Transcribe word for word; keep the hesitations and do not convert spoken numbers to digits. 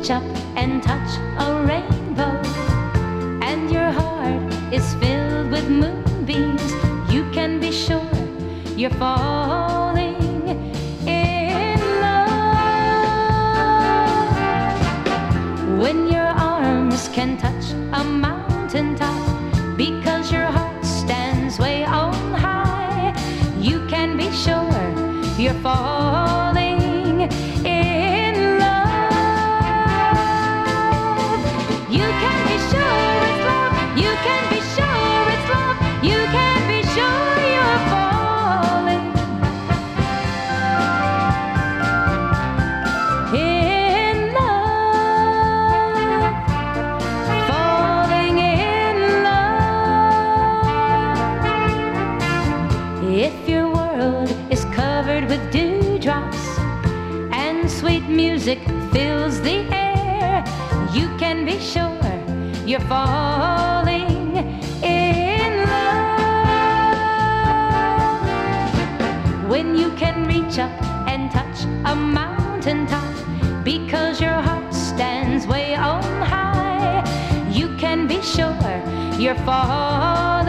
reach up and touch a rainbow, and your heart is filled with moonbeams, you can be sure you're falling in love. When your arms can touch a mountaintop, because your heart stands way on high, you can be sure you're falling in love. You can be sure it's love. You can be sure it's love. You can be sure you're falling in love. Falling in love. If your world is covered with dewdrops and sweet music fills the air, you can be sure you're falling in love. When you can reach up and touch a mountaintop, because your heart stands way on high, you can be sure you're falling